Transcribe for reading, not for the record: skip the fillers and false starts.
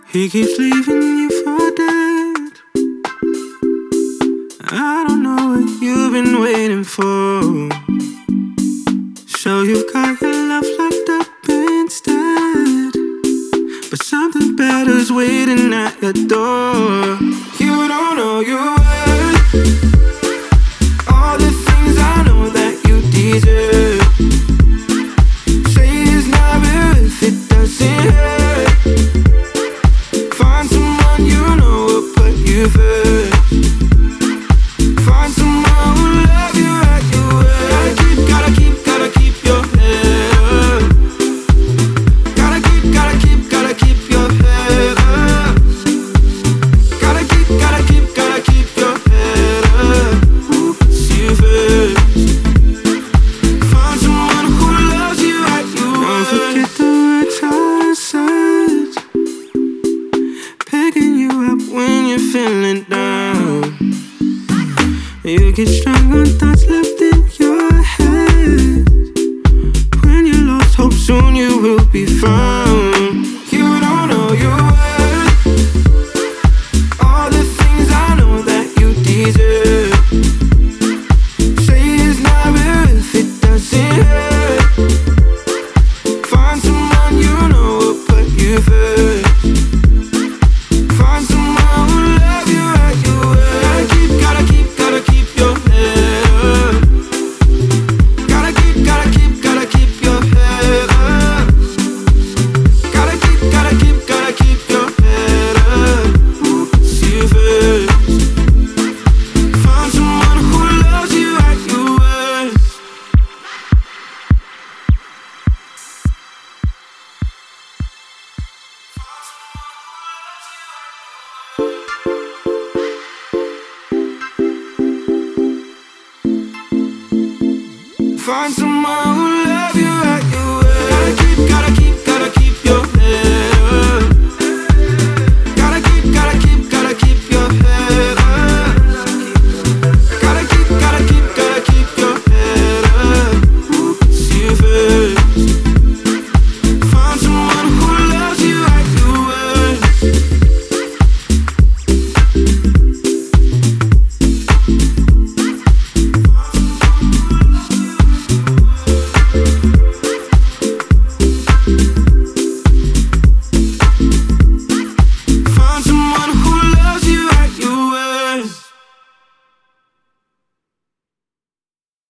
He keeps leaving you for dead. I don't know what you've been waiting for. So you've got your love locked up instead, but something better's waiting at your door. You don't know your worth, all the things I know that you deserve. Say it's not worth it, doesn't hurt. Find someone you know will put you first. Find someone who love you at your worst. Gotta keep your head up. Gotta keep your head up. Gotta keep your head up. Who puts you first? Find someone who loves you at your worst. Don't forget the words I said, picking you up when you're feeling down. You get strong on thoughts left in your head. When you lost hope, soon you will be found. You don't know your worth, all the things I know that you deserve. Say it's not worth it, doesn't hurt. Find someone you know will put you first. Find someone who love you at your worst. Gotta keep your head up. Gotta keep your head up. Gotta keep your head up. Who puts you first? Find someone who loves you at your worst. Find someone